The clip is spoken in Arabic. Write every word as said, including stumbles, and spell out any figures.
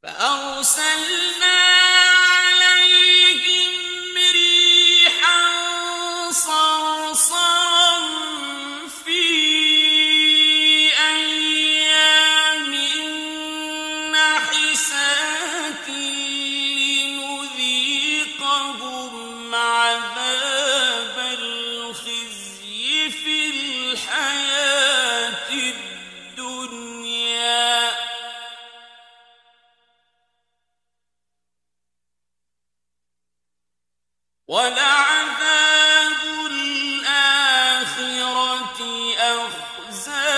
فأرسلنا عليهم ريحا صرصرا في أيام نحسات لنذيقهم عذاب الخزي في الحياة الدنيا ولعذاب الآخرة أخزى